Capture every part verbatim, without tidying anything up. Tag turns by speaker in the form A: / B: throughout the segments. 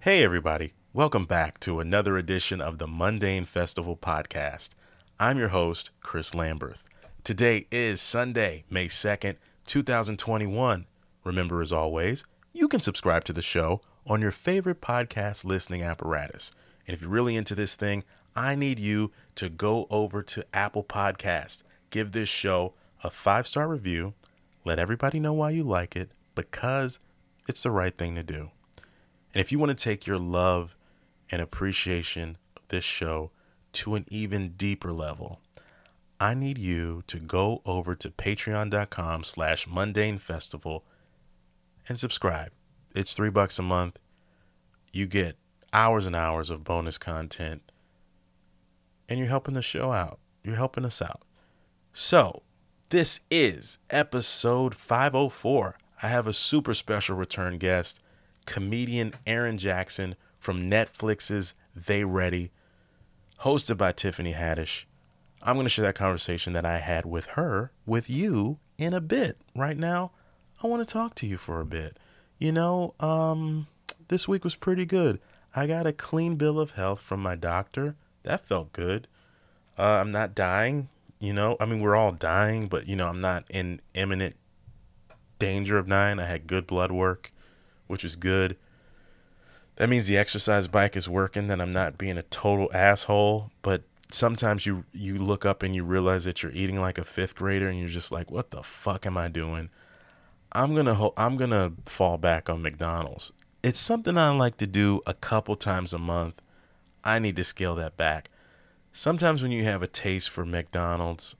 A: Hey, everybody. Welcome back to another edition of the Mundane Festival podcast. I'm your host, Chris Lamberth. Today is Sunday, May second, twenty twenty-one. Remember, as always, you can subscribe to the show on your favorite podcast listening apparatus. And if you're really into this thing, I need you to go over to Apple Podcasts. Give this show a five-star review. Let everybody know why you like it, because it's the right thing to do. And if you want to take your love and appreciation of this show to an even deeper level, I need you to go over to patreon.com slash mundane festival and subscribe. It's three bucks a month. You get hours and hours of bonus content, and you're helping the show out. You're helping us out. So this is episode five oh four. I have a super special return guest, comedian Erin Jackson from Netflix's They Ready, hosted by Tiffany Haddish. I'm going to share that conversation that I had with her with you in a bit. Right now, I want to talk to you for a bit. You know, um, this week was pretty good. I got a clean bill of health from my doctor. That felt good. Uh, I'm not dying, you know. I mean, we're all dying, but, you know, I'm not in imminent danger of dying. I had good blood work, which is good. That means the exercise bike is working, that I'm not being a total asshole. But sometimes you you look up and you realize that you're eating like a fifth grader and you're just like, what the fuck am I doing? I'm gonna ho- I'm gonna fall back on McDonald's. It's something I like to do a couple times a month. I need to scale that back. Sometimes when you have a taste for McDonald's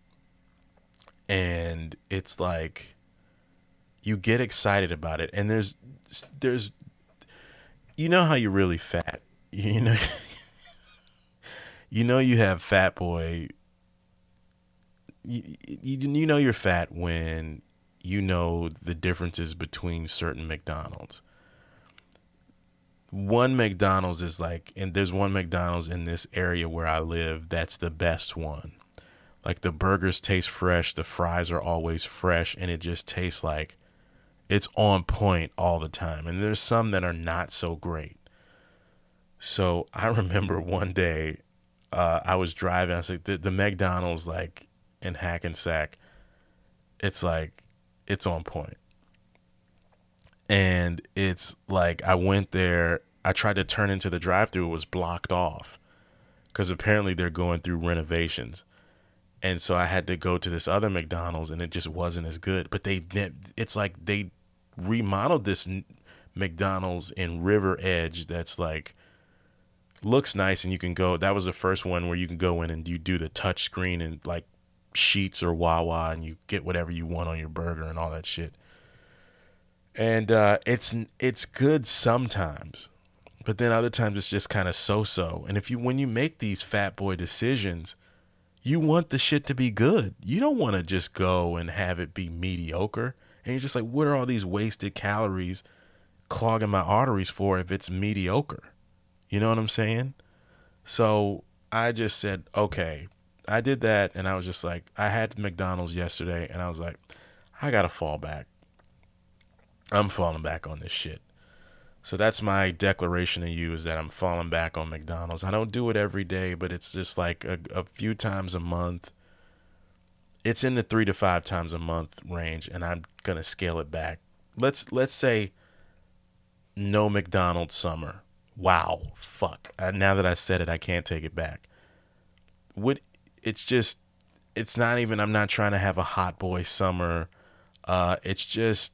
A: and it's like you get excited about it, and there's there's you know how you're really fat. You know you know you have fat boy. You, you, you know you're fat when you know the differences between certain McDonald's. One McDonald's is like, and there's one McDonald's in this area where I live that's the best one. Like, the burgers taste fresh, the fries are always fresh, and it just tastes like it's on point all the time. And there's some that are not so great. So I remember one day uh, I was driving. I was like, the, the McDonald's like in Hackensack, it's like, it's on point. And it's like, I went there. I tried to turn into the drive-thru. It was blocked off because apparently they're going through renovations. And so I had to go to this other McDonald's, and it just wasn't as good. But they, it's like they remodeled this McDonald's in River Edge that's like, looks nice, and you can go. That was the first one where you can go in and you do the touch screen and like Sheets or Wawa, and you get whatever you want on your burger and all that shit. And uh, it's it's good sometimes, but then other times it's just kind of so-so. And if you when you make these fat boy decisions, you want the shit to be good. You don't want to just go and have it be mediocre. And you're just like, what are all these wasted calories clogging my arteries for if it's mediocre? You know what I'm saying? So I just said, okay, I did that. And I was just like, I had McDonald's yesterday, and I was like, I got to fall back. I'm falling back on this shit. So that's my declaration to you, is that I'm falling back on McDonald's. I don't do it every day, but it's just like a, a few times a month. It's in the three to five times a month range, and I'm going to scale it back. Let's let's say no McDonald's summer. Wow, fuck. Uh, now that I said it, I can't take it back. What? It's just, it's not even, I'm not trying to have a hot boy summer. Uh, it's just,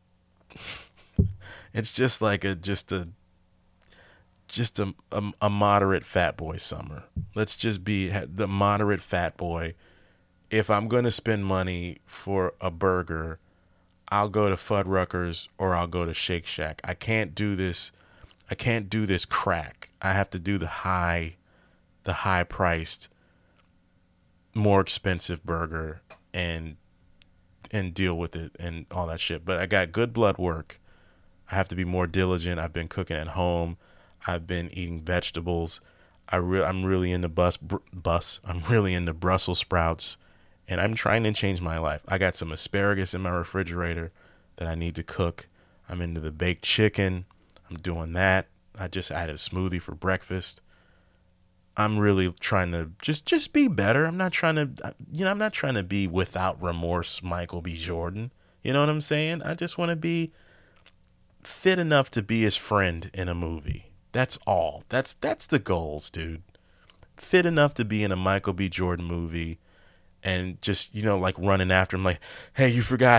A: it's just like a, just a, just a, a, a moderate fat boy summer. Let's just be the moderate fat boy. If I'm going to spend money for a burger, I'll go to Fuddruckers or I'll go to Shake Shack. I can't do this. I can't do this crack. I have to do the high, the high priced, more expensive burger and, and deal with it and all that shit. But I got good blood work. I have to be more diligent. I've been cooking at home. I've been eating vegetables. I re- I'm really into bus, br- bus. I'm really into Brussels sprouts, and I'm trying to change my life. I got some asparagus in my refrigerator that I need to cook. I'm into the baked chicken. I'm doing that. I just I had a smoothie for breakfast. I'm really trying to just just be better. I'm not trying to, you know, I'm not trying to be without remorse Michael B. Jordan. You know what I'm saying? I just want to be fit enough to be his friend in a movie. That's all. That's that's the goals, dude. Fit enough to be in a Michael B. Jordan movie and just, you know, like running after him like, "Hey, you forgot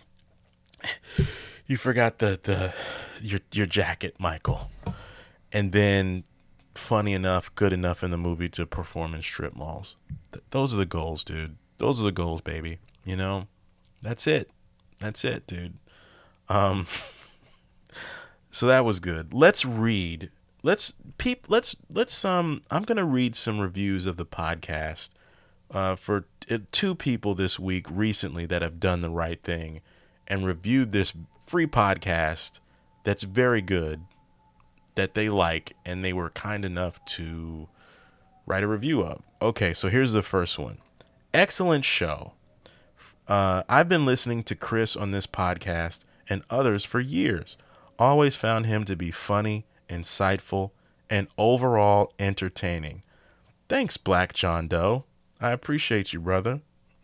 A: you forgot the the your your jacket, Michael." And then funny enough, good enough in the movie to perform in strip malls. Th- those are the goals, dude. Those are the goals, baby. You know, that's it. That's it, dude. Um, so that was good. Let's read. Let's peep. Let's let's um. I'm gonna read some reviews of the podcast, uh, for uh, two people this week recently that have done the right thing, and reviewed this free podcast that's very good, that they like, and they were kind enough to write a review of. Okay, so here's the first one. Excellent show. Uh, I've been listening to Chris on this podcast and others for years. Always found him to be funny, insightful, and overall entertaining. Thanks, Black John Doe. I appreciate you, brother.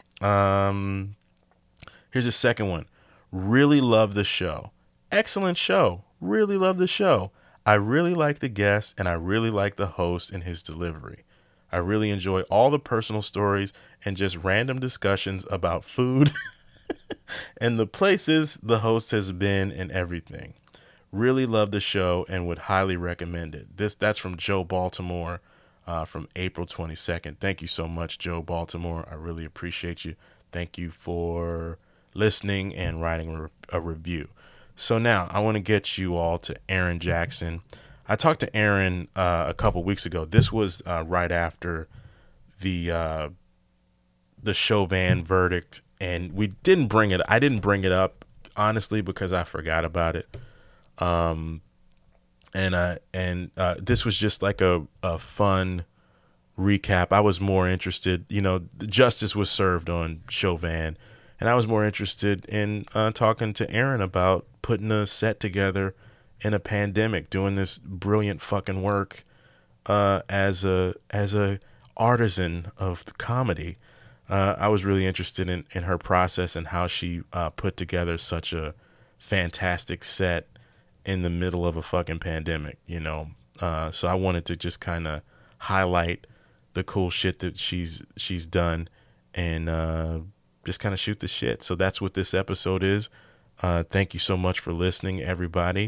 A: Um, here's a second one. Really love the show. Excellent show. Really love the show. I really like the guest, and I really like the host and his delivery. I really enjoy all the personal stories and just random discussions about food and the places the host has been and everything. Really love the show and would highly recommend it. This That's from Joe Baltimore, uh, from April twenty-second. Thank you so much, Joe Baltimore. I really appreciate you. Thank you for listening and writing a, re- a review. So now I want to get you all to Aaron Jackson. I talked to Aaron uh, a couple weeks ago. This was uh, right after the uh, the Chauvin verdict, and we didn't bring it. I didn't bring it up honestly because I forgot about it. Um, and uh, and uh, this was just like a, a fun recap. I was more interested, you know, justice was served on Chauvin, and I was more interested in uh, talking to Aaron about putting a set together in a pandemic, doing this brilliant fucking work uh, as a as a artisan of comedy. Uh, I was really interested in, in her process and how she uh, put together such a fantastic set in the middle of a fucking pandemic, you know. Uh, so I wanted to just kind of highlight the cool shit that she's she's done and uh, just kind of shoot the shit. So that's what this episode is. Uh, thank you so much for listening, everybody.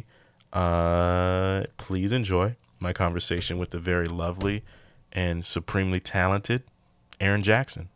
A: Uh, please enjoy my conversation with the very lovely and supremely talented Aaron Jackson.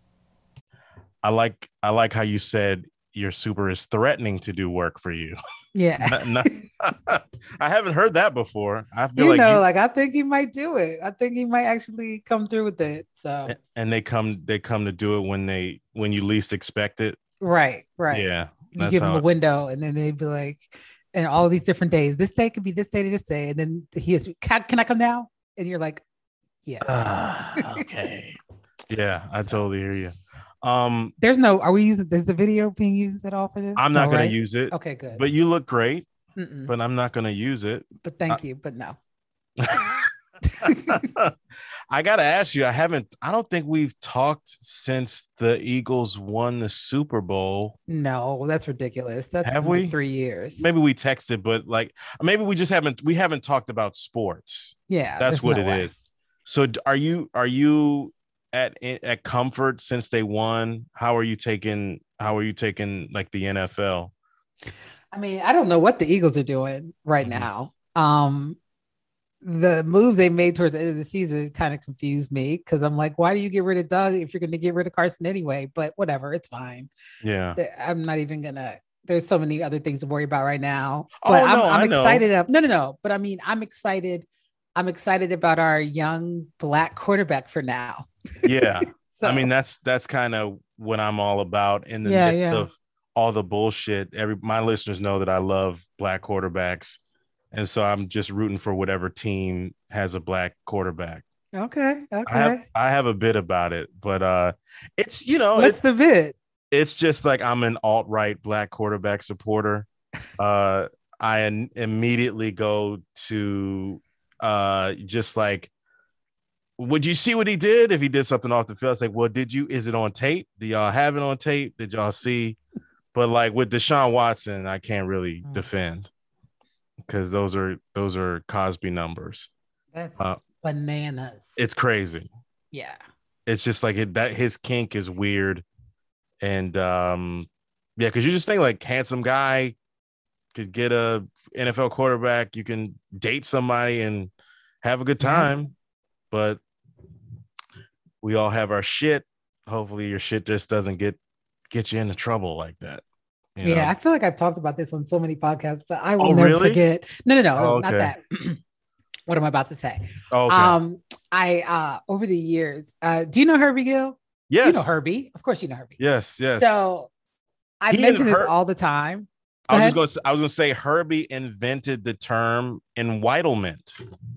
A: I like I like how you said your super is threatening to do work for you.
B: Yeah.
A: not, not, I haven't heard that before. I feel
B: you
A: like
B: know,
A: you,
B: like I think he might do it. I think he might actually come through with it. So
A: and they come they come to do it when they when you least expect it.
B: Right, right.
A: Yeah.
B: You give him a window and then they'd be like, and all these different days. This day could be this day to this day. And then he is, can, can I come now? And you're like, yeah.
A: Uh, okay. Yeah, I so, totally hear you. Um,
B: there's no, are we using, is the video being used at all for this?
A: I'm not
B: no,
A: going
B: right?
A: to use it.
B: Okay, good.
A: But you look great,
B: Mm-mm.
A: but I'm not going to use it.
B: But thank I, you, but no.
A: I got to ask you, I haven't, I don't think we've talked since the Eagles won the Super Bowl.
B: No, that's ridiculous. That's
A: Have we?
B: Like three years.
A: Maybe we texted, but like, maybe we just haven't, we haven't talked about sports.
B: Yeah.
A: That's what
B: no
A: it
B: way.
A: is. So are you, are you at, at Comfort since they won? How are you taking, how are you taking like the N F L?
B: I mean, I don't know what the Eagles are doing right mm-hmm. now. Um, the moves they made towards the end of the season kind of confused me because I'm like, why do you get rid of Doug if you're going to get rid of Carson anyway? But whatever, it's fine.
A: Yeah.
B: I'm not even going to, there's so many other things to worry about right now.
A: Oh,
B: but I'm,
A: no,
B: I'm
A: I
B: excited.
A: know.
B: Of, no, no, no. But I mean, I'm excited. I'm excited about our young black quarterback for now.
A: Yeah.
B: so,
A: I mean, that's, that's kind of what I'm all about in the
B: yeah,
A: midst
B: yeah.
A: of all the bullshit. Every, my listeners know that I love black quarterbacks. And so I'm just rooting for whatever team has a black quarterback.
B: Okay. Okay.
A: I have, I have a bit about it, but uh, it's, you know,
B: what's
A: it,
B: the bit?
A: It's just like I'm an alt-right black quarterback supporter. Uh, I in- immediately go to uh just like, would you see what he did? If he did something off the field, it's like, well, did you? Is it on tape? Do y'all have it on tape? Did y'all see? But like with Deshaun Watson, I can't really
B: Mm.
A: defend because those are those are Cosby numbers.
B: That's
A: Uh,
B: bananas.
A: it's crazy.
B: Yeah.
A: It's just like it, that his kink is weird, and um, yeah, because you just think like handsome guy could get a N F L quarterback, you can date somebody and have a good time, yeah. But we all have our shit. Hopefully, your shit just doesn't get get you into trouble like that. You
B: yeah,
A: know?
B: I feel like I've talked about this on so many podcasts, but I will
A: oh,
B: never
A: really?
B: forget. No, no, no,
A: oh,
B: not
A: okay.
B: that. What am I about to say?
A: Oh, okay.
B: Um, I uh over the years, uh, do you know Herbie Gill?
A: Yes.
B: You know Herbie. Of course you know Herbie.
A: Yes, yes.
B: So I he mention this Her- all the time.
A: Go I was ahead. just gonna I was gonna say Herbie invented the term entitlement.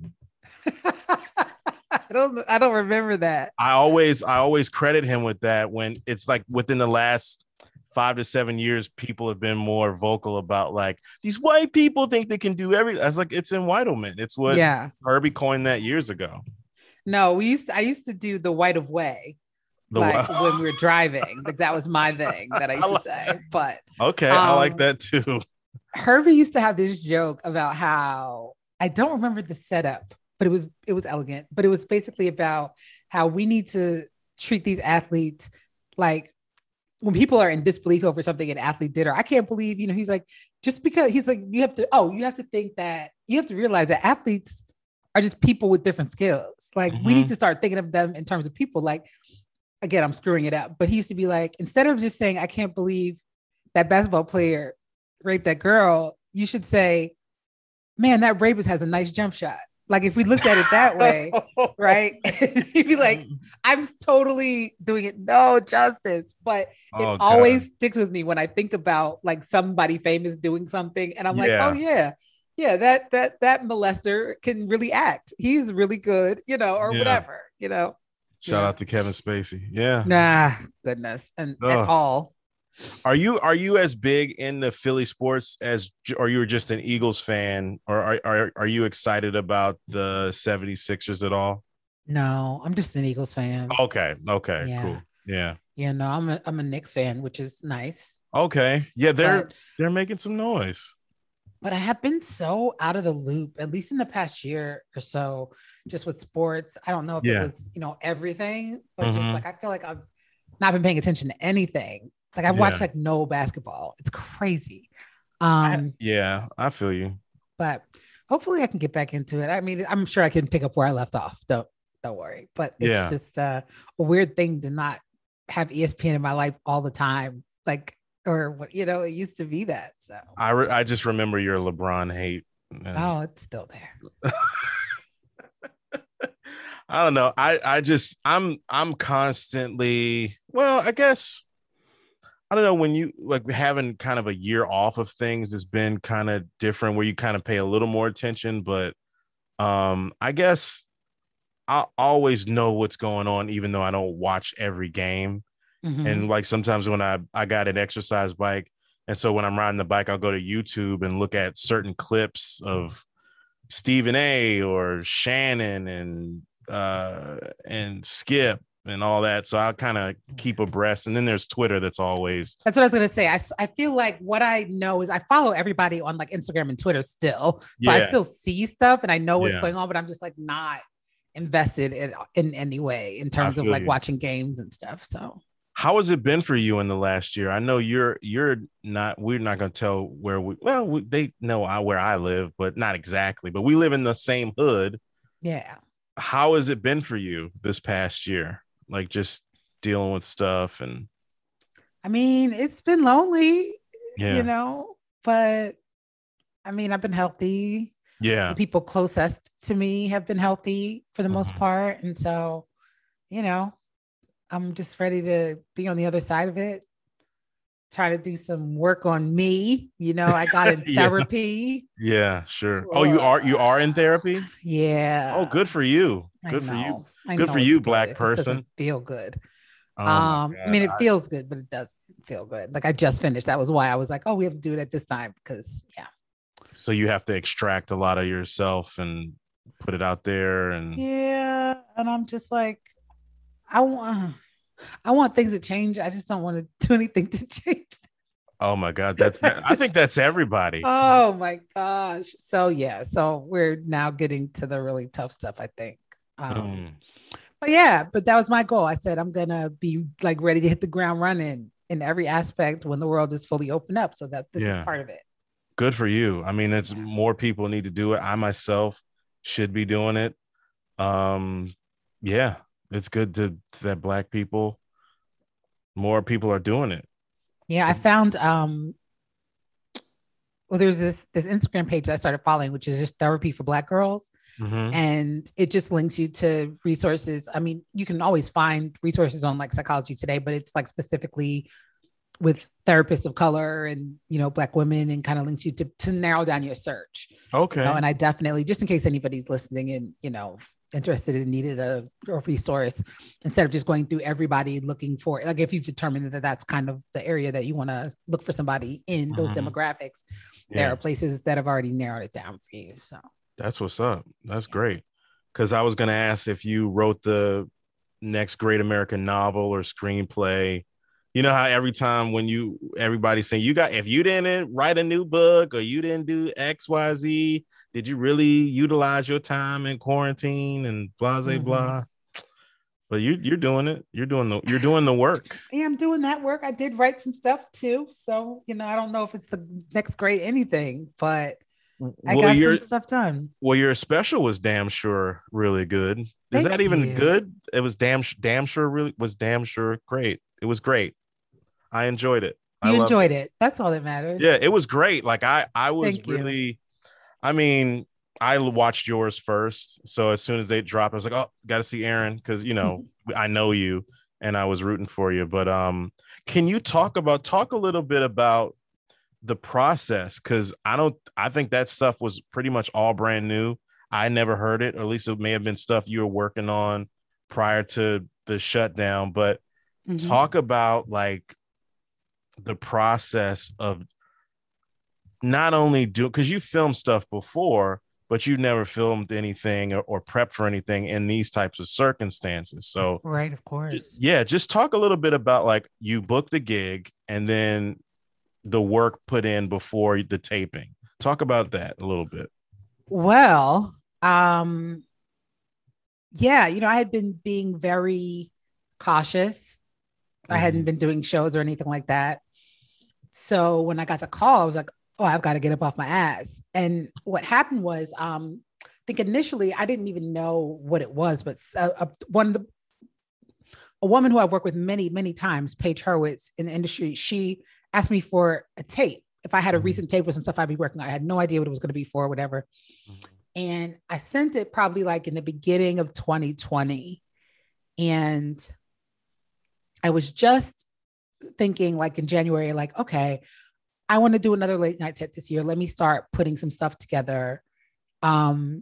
B: I don't I don't remember that.
A: I always I always credit him with that when it's like within the last five to seven years, people have been more vocal about like these white people think they can do everything. That's like it's entitlement. It's what
B: yeah.
A: Herbie coined that years ago.
B: No, we used to, I used to do the white of way. The like w- when we were driving, like that was my thing that I used to say. But
A: okay, um, I like that too.
B: Herbie used to have this joke about how I don't remember the setup, but it was it was elegant. But it was basically about how we need to treat these athletes like when people are in disbelief over something an athlete did, or I can't believe, you know, he's like, just because he's like, you have to, oh, you have to think that you have to realize that athletes are just people with different skills. Like mm-hmm. we need to start thinking of them in terms of people. Like, again, I'm screwing it up, but he used to be like, instead of just saying, I can't believe that basketball player raped that girl, you should say, man, that rapist has a nice jump shot. Like if we looked at it that way, right? He'd be like, I'm totally doing it no justice, but it oh, always sticks with me when I think about like somebody famous doing something, and I'm yeah. like, oh yeah, yeah, that that that molester can really act. He's really good, you know, or yeah. whatever, you know.
A: Shout
B: yeah.
A: out to Kevin Spacey. Yeah.
B: Nah, goodness, and Ugh. at all.
A: Are you are you as big in the Philly sports as, or you were just an Eagles fan, or are are, are you excited about the seventy-sixers at all?
B: No, I'm just an Eagles fan.
A: Okay, okay, yeah. cool. Yeah.
B: Yeah, no, I'm a I'm a Knicks fan, which is nice.
A: Okay. Yeah, they're but, they're making some noise.
B: But I have been so out of the loop, at least in the past year or so, just with sports. I don't know if yeah. it was, you know, everything, but mm-hmm. just like I feel like I've not been paying attention to anything. Like I've yeah. watched like no basketball. It's crazy. Um,
A: I, yeah, I feel you.
B: But hopefully I can get back into it. I mean, I'm sure I can pick up where I left off. Don't don't worry. But it's yeah. just uh, a weird thing to not have E S P N in my life all the time. Like, or what, you know, it used to be that. So
A: I re- I just remember your LeBron hate.
B: And... Oh, it's still there.
A: I don't know. I I just I'm I'm constantly well, I guess. I don't know, when you like having kind of a year off of things has been kind of different where you kind of pay a little more attention, but um, I guess I always know what's going on, even though I don't watch every game. Mm-hmm. And like sometimes when I, I got an exercise bike, and so when I'm riding the bike, I'll go to YouTube and look at certain clips of Stephen A or Shannon and uh, and Skip and all that. So I'll kind of keep abreast. And then there's Twitter that's always.
B: That's what I was going to say. I, I feel like what I know is I follow everybody on like Instagram and Twitter still. So yeah. I still see stuff and I know what's yeah. going on, but I'm just like not invested in, in any way in terms of like you. watching games and stuff. So
A: how has it been for you in the last year? I know you're, you're not, we're not going to tell where we, well, we, they know I, where I live, but not exactly, but we live in the same hood.
B: Yeah.
A: How has it been for you this past year? Like just dealing with stuff and
B: I mean, it's been lonely,
A: yeah.
B: you know, but I mean, I've been healthy.
A: Yeah.
B: The people closest to me have been healthy for the mm-hmm. most part. And so, you know, I'm just ready to be on the other side of it. Try to do some work on me. You know, I got in
A: yeah.
B: therapy.
A: Yeah, sure. Oh, you are, you are in therapy?
B: Yeah.
A: Oh, good for you. Good for you.
B: I
A: good for you,
B: good.
A: Black
B: it
A: person.
B: Doesn't feel good.
A: Oh
B: um, I mean, it I, feels good, but it doesn't feel good. Like I just finished. That was why I was like, oh, we have to do it at this time because yeah.
A: So you have to extract a lot of yourself and put it out there. And
B: Yeah. And I'm just like, I want I want things to change. I just don't want to do anything to change.
A: oh my God, that's I think that's everybody.
B: Oh my gosh. So yeah, so we're now getting to the really tough stuff, I think. Um,
A: Mm,
B: but yeah, but that was my goal. I said I'm gonna be like ready to hit the ground running in every aspect when the world is fully opened up. So that this is
A: yeah.
B: part of it.
A: Good for you. I mean, it's
B: Yeah.
A: more people need to do it. I myself should be doing it. Um, yeah, it's good to, that Black people, more people are doing it.
B: Yeah, I found um well, there's this this Instagram page that I started following, which is just therapy for Black girls.
A: Mm-hmm.
B: And it just links you to resources. I mean, you can always find resources on like Psychology Today, but it's like specifically with therapists of color and, you know, Black women, and kind of links you to, to narrow down your search.
A: Okay.
B: You know, and I definitely, just in case anybody's listening and, you know, interested and needed a, a resource, instead of just going through everybody looking for, like, if you've determined that that's kind of the area that you want to look for somebody in those
A: Mhm.
B: demographics,
A: Yeah.
B: there are places that have already narrowed it down for you. So
A: That's what's up. That's great. Because I was going to ask if you wrote the next great American novel or screenplay. You know how every time when you, everybody's saying you got, if you didn't write a new book or you didn't do X, Y, Z, did you really utilize your time in quarantine and blah, blah,
B: Mhm.
A: blah? But you, you're doing it. You're doing the, you're doing the work.
B: Yeah, I'm doing that work. I did write some stuff too. So, you know, I don't know if it's the next great anything, but I
A: Well,
B: got
A: your,
B: some stuff done.
A: well, your special was damn sure really good. Is
B: Thank
A: that even
B: you.
A: good? It was damn, damn sure really was damn sure great. It was great. I enjoyed it. I
B: You
A: loved
B: enjoyed
A: it.
B: it. That's all that matters.
A: Yeah, it was great. Like I, I was
B: Thank you.
A: really, I mean, I watched yours first. So as soon as they dropped, I was like, oh, got to see Aaron because you know I know you and I was rooting for you. But um, can you talk about talk a little bit about the process? Because I don't, I think that stuff was pretty much all brand new. I never heard it, or at least it may have been stuff you were working on prior to the shutdown. But
B: Mhm.
A: talk about like the process of not only do, because you filmed stuff before, but you never filmed anything or, or prepped for anything in these types of circumstances. So
B: Right, of course.
A: yeah, just talk a little bit about like you booked the gig and then the work put in before the taping. Talk about that a little bit.
B: Well, um, yeah, you know, I had been being very cautious. I hadn't
A: Mhm.
B: been doing shows or anything like that. So when I got the call, I was like, oh, I've got to get up off my ass. And what happened was, um, I think initially I didn't even know what it was, but uh, uh, one of the, a woman who I've worked with many, many times, Paige Hurwitz in the industry, she asked me for a tape. If I had a
A: Mhm.
B: recent tape with some stuff I'd be working on, I had no idea what it was going to be for, whatever.
A: Mhm.
B: And I sent it probably like in the beginning of twenty twenty. And I was just thinking like in January, like, okay, I want to do another late night set this year. Let me start putting some stuff together um,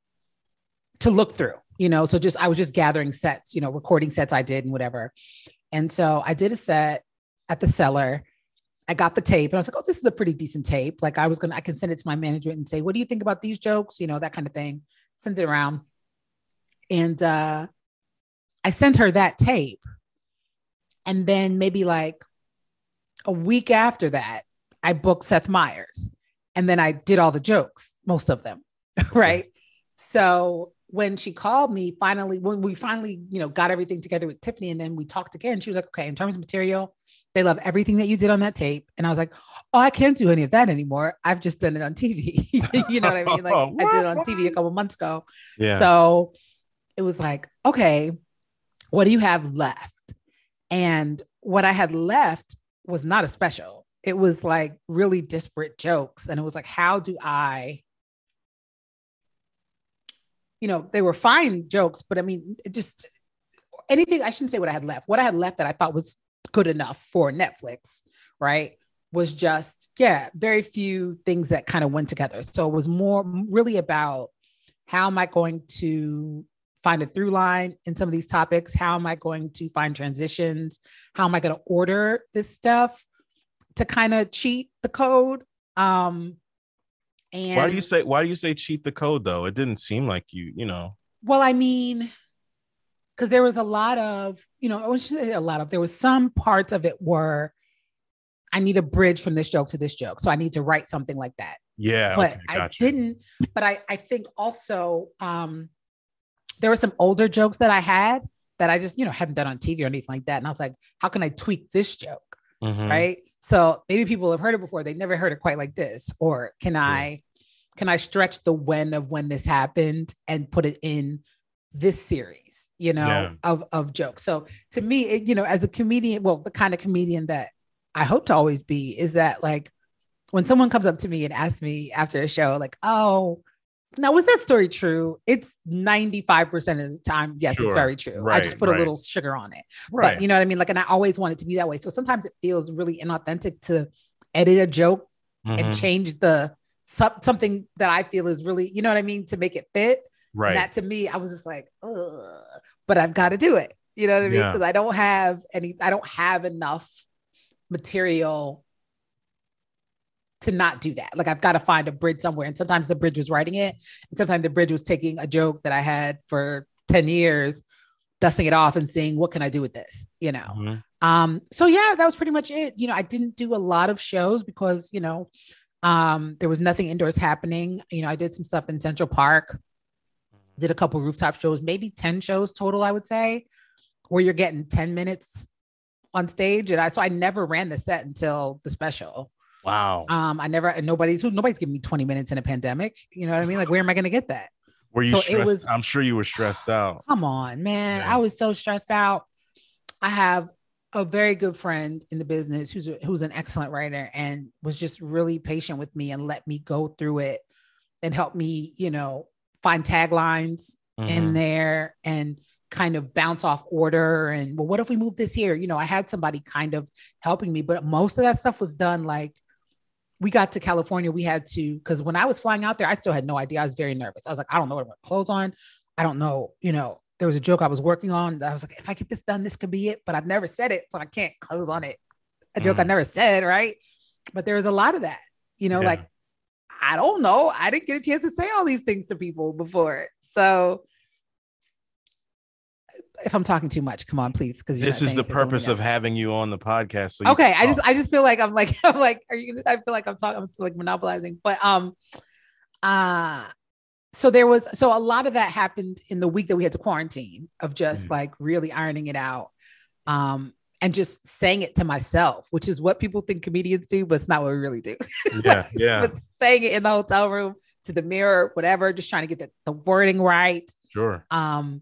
B: to look through, you know? So just, I was just gathering sets, you know, recording sets I did and whatever. And so I did a set at the Cellar. I got the tape and I was like, oh, this is a pretty decent tape. Like I was going to, I can send it to my manager and say, what do you think about these jokes? You know, that kind of thing. Send it around. And uh, I sent her that tape. And then maybe like a week after that, I booked Seth Meyers. And then I did all the jokes, most of them. Right. So when she called me finally, when we finally, you know, got everything together with Tiffany and then we talked again, she was like, okay, in terms of material, they love everything that you did on that tape. And I was like, oh, I can't do any of that anymore. I've just done it on T V. You know what I mean? Like I did it on T V a couple months ago.
A: Yeah.
B: So it was like, okay, what do you have left? And what I had left was not a special. It was like really disparate jokes. And it was like, how do I, you know, they were fine jokes, but I mean, it just anything, I shouldn't say what I had left. What I had left that I thought was good enough for Netflix, right, was just, yeah, very few things that kind of went together. So it was more really about how am I going to find a through line in some of these topics? How am I going to find transitions? How am I going to order this stuff to kind of cheat the code? Um, And
A: why do you say why do you say cheat the code though? It didn't seem like you, you know.
B: well, I mean, because there was a lot of, you know, I was a lot of there was some parts of it were I need a bridge from this joke to this joke. So I need to write something like that.
A: Yeah.
B: But
A: Okay,
B: I didn't, but I, I think also um there were some older jokes that I had that I just, you know, hadn't done on T V or anything like that. And I was like, how can I tweak this joke?
A: Mm-hmm.
B: Right. So maybe people have heard it before. They never heard it quite like this. Or can yeah. I, can I stretch the when of when this happened and put it in this series, you know, yeah. of, of jokes. So to me, it, you know, as a comedian, well, the kind of comedian that I hope to always be is that like, when someone comes up to me and asks me after a show, like, oh, now, was that story true? It's ninety-five percent of the time. Yes, sure. It's very true. Right, I just put right. a little sugar on it. Right. But you know what I mean? Like, and I always want it to be that way. So sometimes it feels really inauthentic to edit a joke mm-hmm. and change the something that I feel is really, you know what I mean? To make it fit. Right. And that to me, I was just like, ugh, but I've got to do it. You know what I mean? Because yeah. I don't have any, I don't have enough material to not do that. Like I've got to find a bridge somewhere. And sometimes the bridge was writing it. And sometimes the bridge was taking a joke that I had for ten years, dusting it off and saying, what can I do with this? You know? Mm-hmm. Um, so yeah, that was pretty much it. You know, I didn't do a lot of shows because, you know, um, there was nothing indoors happening. You know, I did some stuff in Central Park, did a couple rooftop shows, maybe ten shows total, I would say, where you're getting ten minutes on stage. And I, so I never ran the set until the special.
A: Wow.
B: Um, I never, nobody's, nobody's giving me twenty minutes in a pandemic. You know what I mean? Like, where am I going to get that?
A: Were you so stressed? It was, I'm sure you were stressed out.
B: Come on, man. Yeah. I was so stressed out. I have a very good friend in the business who's, a, who's an excellent writer and was just really patient with me and let me go through it and help me, you know, find taglines mm-hmm. in there and kind of bounce off order. And well, what if we move this here? You know, I had somebody kind of helping me, but most of that stuff was done like, we got to California, we had to, because when I was flying out there, I still had no idea. I was very nervous. I was like, I don't know what I'm going to close on. I don't know. You know, there was a joke I was working on that I was like, if I get this done, this could be it. But I've never said it, so I can't close on it. A joke mm. I never said, right? But there was a lot of that. You know, yeah. like, I don't know. I didn't get a chance to say all these things to people before. So if I'm talking too much, come on, please. Because
A: this is the purpose of having you on the podcast. So
B: okay, I just, I just feel like I'm like, I'm like, are you? I feel like I'm talking, I'm like monopolizing. But um, uh, so there was, so a lot of that happened in the week that we had to quarantine of just mm. like really ironing it out, um, and just saying it to myself, which is what people think comedians do, but it's not what we really do.
A: Yeah, yeah.
B: But saying it in the hotel room to the mirror, whatever, just trying to get the, the wording right.
A: Sure.
B: Um.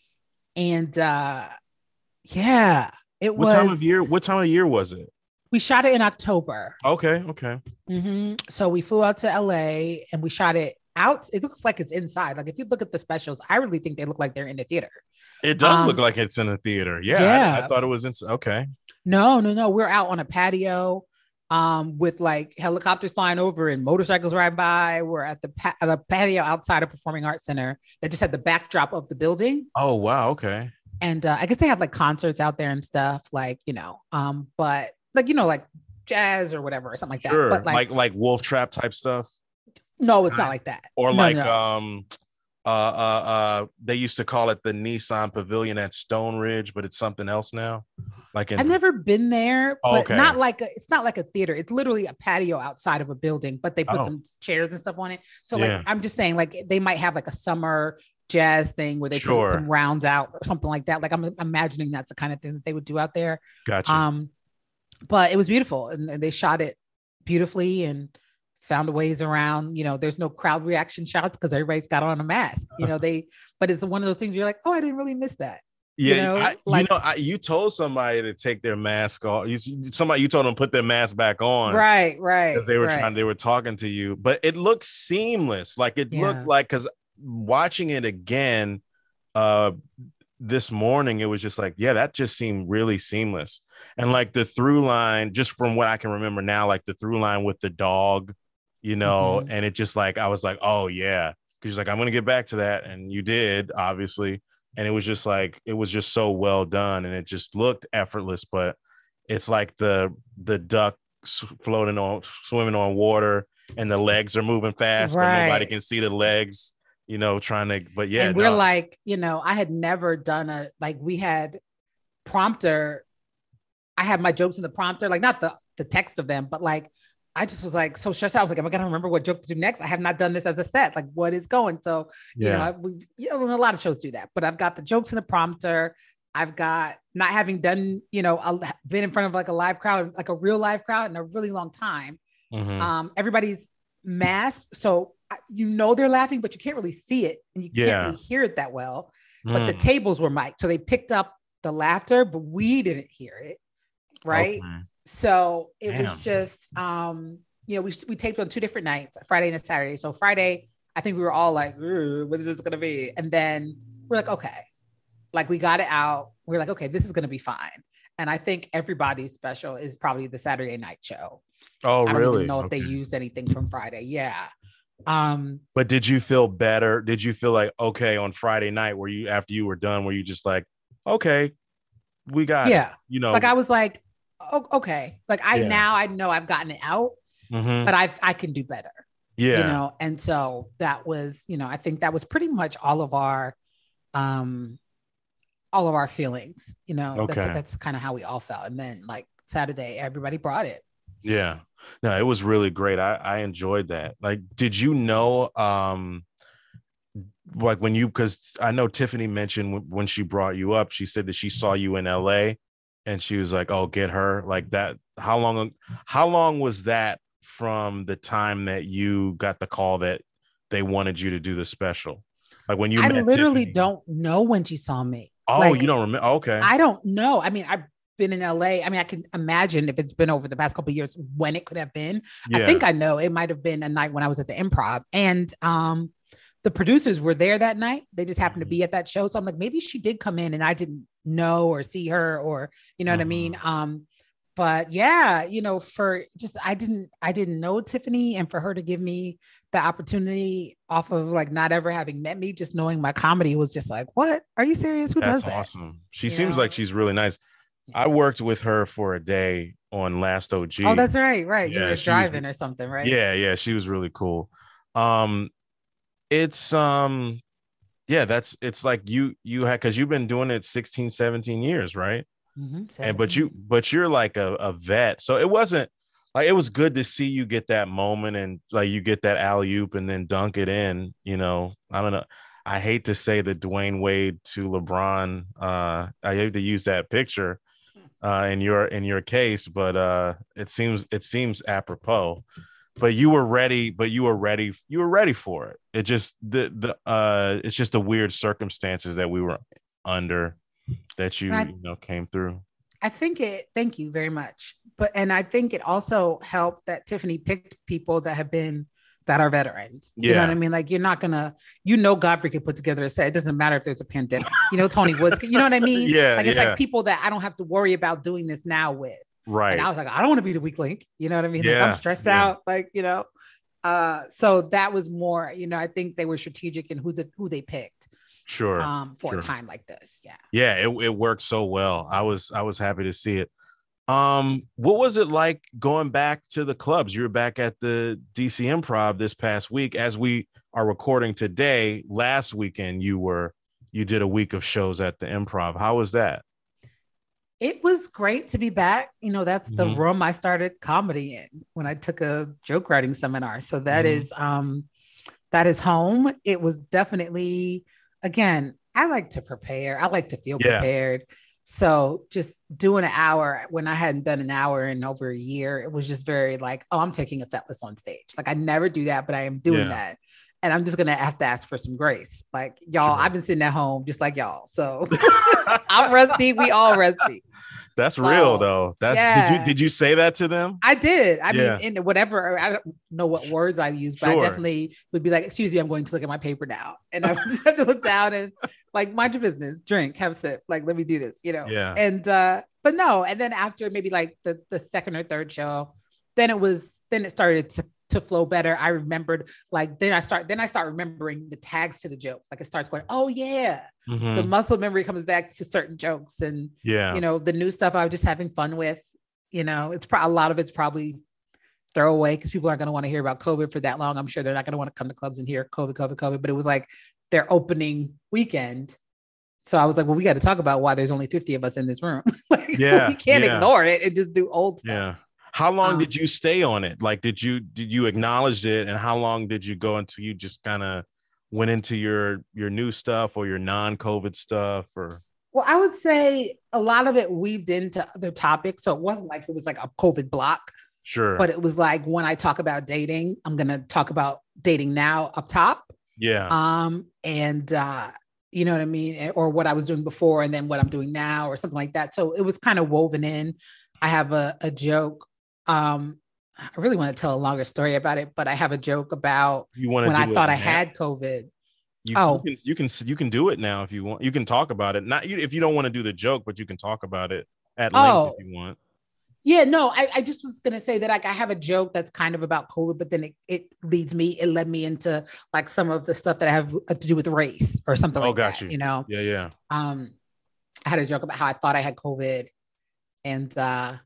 B: And uh, yeah, it
A: what
B: was.
A: What time of year? What time of year was it?
B: We shot it in October.
A: Okay, okay.
B: Mm-hmm. So we flew out to L A and we shot it out. It looks like it's inside. Like if you look at the specials, I really think they look like they're in the theater.
A: It does um, look like it's in a theater. Yeah, yeah. I, I thought it was in. Okay.
B: No, no, no. We're out on a patio. Um, with like helicopters flying over and motorcycles riding by. We're at the, pa- the patio outside of Performing Arts Center that just had the backdrop of the building.
A: Oh, wow. Okay.
B: And uh, I guess they have like concerts out there and stuff like, you know, um, but like, you know, like jazz or whatever, or something like
A: sure.
B: that. But
A: like, like, like Wolf Trap type stuff.
B: No, it's not like that.
A: Or
B: no,
A: like,
B: no.
A: um, uh, uh, uh, they used to call it the Nissan Pavilion at Stone Ridge, but it's something else now. Like in-
B: I've never been there, but
A: okay.
B: not like a, it's not like a theater. It's literally a patio outside of a building, but they put oh. some chairs and stuff on it. So yeah. like, I'm just saying like they might have like a summer jazz thing where they sure. put some rounds out or something like that. Like I'm imagining that's the kind of thing that they would do out there.
A: Gotcha.
B: Um, but it was beautiful and, and they shot it beautifully and found ways around, you know, there's no crowd reaction shots because everybody's got on a mask, you know, they, but it's one of those things you're like, oh, I didn't really miss that.
A: Yeah,
B: you know,
A: I,
B: like,
A: you know, I, you told somebody to take their mask off. You somebody you told them to put their mask back on,
B: right, right.
A: Because they were
B: right.
A: trying, they were talking to you, but it looked seamless. Like it yeah. looked like because watching it again, uh, this morning, it was just like, yeah, that just seemed really seamless. And like the through line, just from what I can remember now, like the through line with the dog, you know, mm-hmm. and it just like I was like, oh yeah, because she's like, I'm gonna get back to that, and you did, obviously. And it was just like, it was just so well done and it just looked effortless, but it's like the, the duck floating on, swimming on water and the legs are moving fast,
B: right.
A: but nobody can see the legs, you know, trying to, but yeah.
B: And we're
A: no.
B: like, you know, I had never done a, like we had prompter. I had my jokes in the prompter, like not the, the text of them, but like, I just was like so stressed out. I was like, am I gonna remember what joke to do next? I have not done this as a set. Like, what is going? So, you
A: Yeah.
B: know, I, we, you know, a lot of shows do that, but I've got the jokes in the prompter. I've got not having done, you know, a, been in front of like a live crowd, like a real live crowd in a really long time.
A: Mhm.
B: Um, everybody's masked, so you know they're laughing, but you can't really see it and you
A: Yeah.
B: can't really hear it that well. But
A: Mm.
B: the tables were mic'd, so they picked up the laughter, but we didn't hear it, right?
A: Okay.
B: So it
A: Damn.
B: was just, um, you know, we we taped on two different nights, Friday and a Saturday. So Friday, I think we were all like, what is this gonna be? And then we're like, okay, like we got it out. We're like, okay, this is gonna be fine. And I think everybody's special is probably the Saturday night show.
A: Oh,
B: I don't
A: really?
B: even know if
A: Okay.
B: they used anything from Friday. Yeah. Um,
A: But did you feel better? Did you feel like, okay, on Friday night, were you, after you were done, were you just like, okay, we got
B: yeah.
A: it? You know,
B: Like I was like, oh, okay. Like I
A: Yeah.
B: now I know I've gotten it out,
A: Mhm.
B: but I I can do better.
A: yeah.
B: You know, and so that was, you know, I think that was pretty much all of our um all of our feelings, you know.
A: Okay.
B: That's that's kind of how we all felt. And then like Saturday, everybody brought it.
A: Yeah. No, it was really great. I, I enjoyed that. Like, did you know, um, like when you, because I know Tiffany mentioned w- when she brought you up, she said that she saw you in L A and she was like, oh, get her like that. How long, how long was that from the time that you got the call that they wanted you to do the special? Like when you
B: I
A: met
B: literally
A: Tiffany?
B: don't know when she saw me.
A: Oh,
B: Like,
A: you don't remember? Okay.
B: I don't know. I mean, I've been in L A. I mean, I can imagine if it's been over the past couple of years when it could have been.
A: yeah.
B: I think I know it might have been a night when I was at the Improv, and um, the producers were there that night. They just happened to be at that show. So I'm like, maybe she did come in and I didn't know or see her, or you know what I mean. Um, but yeah, you know, for just I didn't I didn't know Tiffany, and for her to give me the opportunity off of like not ever having met me, just knowing my comedy was just like, what? Are you serious? Who
A: That's
B: does that?
A: awesome. She
B: You
A: seems
B: know?
A: like she's really nice. I worked with her for a day on Last O G.
B: Oh, that's right, right. You
A: Yeah,
B: were
A: she was-
B: driving or something, right?
A: Yeah, yeah, she was really cool. Um, it's um, yeah, that's it's like you you had because you've been doing it sixteen, seventeen years, right?
B: Mhm,
A: And but you
B: seventeen.
A: but you're like a, a vet, so it wasn't like it was good to see you get that moment and like you get that alley oop and then dunk it in. You know, I don't know. I hate to say the Dwayne Wade to LeBron. Uh, I hate to use that picture uh, in your in your case, but uh, it seems it seems apropos. But you were ready. But you were ready. You were ready for it. It just the the uh, it's just the weird circumstances that we were under that you
B: And I-
A: you know came through.
B: I think it, thank you very much. But, and I think it also helped that Tiffany picked people that have been, that are veterans. You know
A: Yeah.
B: what I mean? Like you're not gonna, you know, Godfrey could put together a set. It doesn't matter if there's a pandemic, you know, Tony Woods, you know what I mean?
A: Yeah,
B: Like it's
A: yeah.
B: like people that I don't have to worry about doing this now with.
A: Right.
B: And I was like, I don't want to be the weak link. You know what I mean? Like
A: Yeah,
B: I'm stressed
A: yeah.
B: out, like, you know. Uh, so that was more, you know, I think they were strategic in who the who they picked
A: Sure.
B: um for
A: sure.
B: a time like this. Yeah.
A: Yeah, it, it worked so well. I was I was happy to see it. Um, what was it like going back to the clubs? You were back at the D C Improv this past week. As we are recording today, last weekend you were you did a week of shows at the Improv. How was that?
B: It was great to be back. You know, that's the
A: Mhm.
B: room I started comedy in when I took a joke writing seminar. So that
A: Mhm.
B: is um that is home. It was definitely, again, I like to prepare. I like to feel
A: Yeah.
B: prepared. So just doing an hour when I hadn't done an hour in over a year, it was just very like, oh, I'm taking a set list on stage. Like I never do that, but I am doing
A: Yeah.
B: that. And I'm just gonna have to ask for some grace. Like y'all,
A: Sure.
B: I've been sitting at home just like y'all. So I'm rusty. We all rusty.
A: That's
B: So,
A: real though. That's did
B: yeah.
A: you did you say that to them?
B: I did. I
A: Yeah.
B: mean, in whatever, I don't know what words I use, but
A: Sure.
B: I definitely would be like, excuse me, I'm going to look at my paper now. And I would just have to look down and like, mind your business, drink, have a sip. Like, let me do this, you know?
A: Yeah.
B: And, uh, but no. And then after maybe like the, the second or third show, then it was, then it started to, to flow better. I remembered like, then I start, then I start remembering the tags to the jokes. Like it starts going, oh yeah.
A: Mhm.
B: The muscle memory comes back to certain jokes and,
A: Yeah.
B: you know, the new stuff I was just having fun with, you know, it's pro- a lot of it's probably throwaway because people aren't going to want to hear about COVID for that long. I'm sure they're not going to want to come to clubs and hear COVID, COVID, COVID. But it was like their opening weekend. So I was like, well, we got to talk about why there's only fifty of us in this room. Like,
A: Yeah,
B: we can't
A: yeah.
B: ignore it and just do old stuff.
A: Yeah. How long
B: Um,
A: did you stay on it? Like, did you did you acknowledge it, and how long did you go until you just kind of went into your your new stuff or your non-COVID stuff? Or
B: Well, I would say a lot of it weaved into other topics. So it wasn't like it was like a COVID block,
A: sure,
B: but it was like when I talk about dating, I'm going to talk about dating now up top.
A: yeah,
B: Um, and, uh, you know what I mean? Or what I was doing before and then what I'm doing now or something like that. So it was kind of woven in. I have a, a joke. Um, I really want to tell a longer story about it, but I have a joke about
A: you want
B: when
A: to
B: I
A: do
B: thought
A: it
B: I
A: now?
B: had COVID.
A: You,
B: Oh,
A: you can you can you can do it now if you want. You can talk about it. Not you if you don't want to do the joke, but you can talk about it at length
B: oh,
A: if you want.
B: yeah, no, I, I just was gonna say that like I have a joke that's kind of about COVID, but then it, it leads me, it led me into like some of the stuff that I have to do with race or something
A: Oh,
B: like
A: got
B: that,
A: you.
B: you know.
A: Yeah, yeah.
B: Um, I had a joke about how I thought I had COVID, and uh,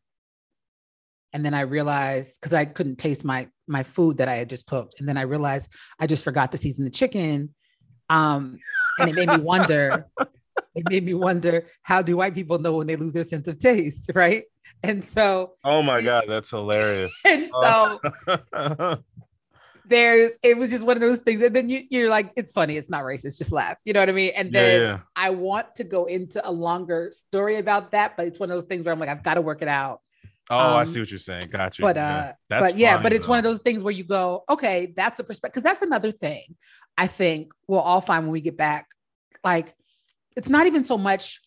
B: and then I realized because I couldn't taste my my food that I had just cooked, and then I realized I just forgot to season the chicken, um, and it made me wonder. It made me wonder how do white people know when they lose their sense of taste, right? And so,
A: Oh my God, that's hilarious.
B: and
A: Oh.
B: so there's it was just one of those things, and then you, you're like, it's funny, it's not racist, just laugh, you know what I mean? And
A: Yeah,
B: then
A: yeah.
B: I want to go into a longer story about that, but it's one of those things where I'm like, I've got to work it out.
A: Oh, I
B: Um,
A: see what you're saying. Got you.
B: but
A: Yeah.
B: uh,
A: That's
B: but yeah,
A: funny,
B: but it's
A: though.
B: one of those things where you go, okay, that's a perspective, because that's another thing I think we'll all find when we get back. Like, it's not even so much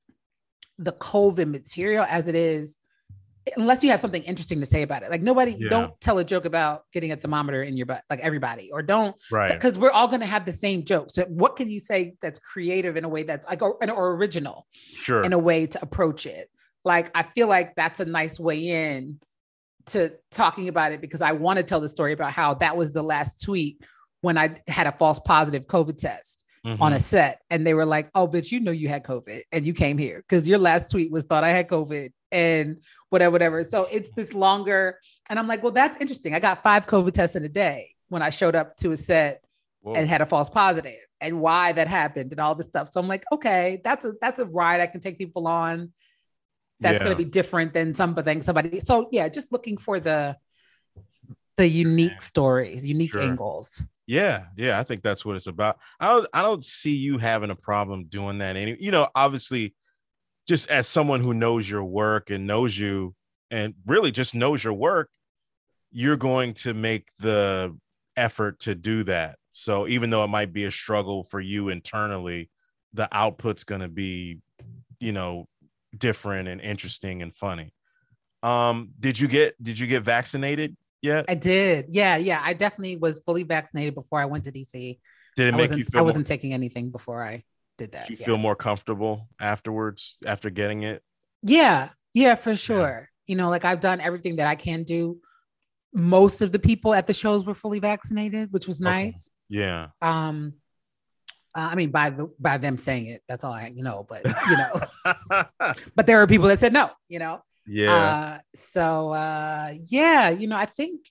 B: the COVID material as it is, unless you have something interesting to say about it. Like nobody,
A: Yeah.
B: don't tell a joke about getting a thermometer in your butt, like everybody, or don't,
A: Right.
B: because we're all going to have the same joke. So what can you say that's creative in a way that's like, or, or original
A: Sure.
B: in a way to approach it? Like, I feel like that's a nice way in to talking about it, because I want to tell the story about how that was the last tweet when I had a false positive COVID test. Mm-hmm. On a set, and they were like, oh, bitch, you know you had COVID and you came here because your last tweet was thought I had COVID and whatever, whatever. So it's this longer, and I'm like, well, that's interesting. I got five COVID tests in a day when I showed up to a set Whoa. And had a false positive, and why that happened and all this stuff. So I'm like, okay, that's a that's a ride I can take people on. That's yeah. going to be different than something somebody. So yeah, just looking for the the unique stories, unique sure. angles.
A: Yeah, yeah, I think that's what it's about. I don't, I don't see you having a problem doing that. Any, you know, obviously, just as someone who knows your work and knows you, and really just knows your work, you're going to make the effort to do that. So even though it might be a struggle for you internally, the output's going to be, you know, different and interesting and funny. Um, did you get did you get vaccinated yet?
B: I did. Yeah, yeah. I definitely was fully vaccinated before I went to D C.
A: Did it
B: I
A: make
B: wasn't,
A: you feel
B: I wasn't
A: more,
B: taking anything before I did that.
A: Did you
B: yeah.
A: feel more comfortable afterwards after getting it?
B: Yeah, yeah, for sure. Yeah. You know, like I've done everything that I can do. Most of the people at the shows were fully vaccinated, which was nice.
A: Okay. Yeah.
B: Um, uh, I mean, by the by them saying it, that's all I you know. But you know, but there are people that said no. You know.
A: Yeah.
B: Uh, so uh, yeah, you know, I think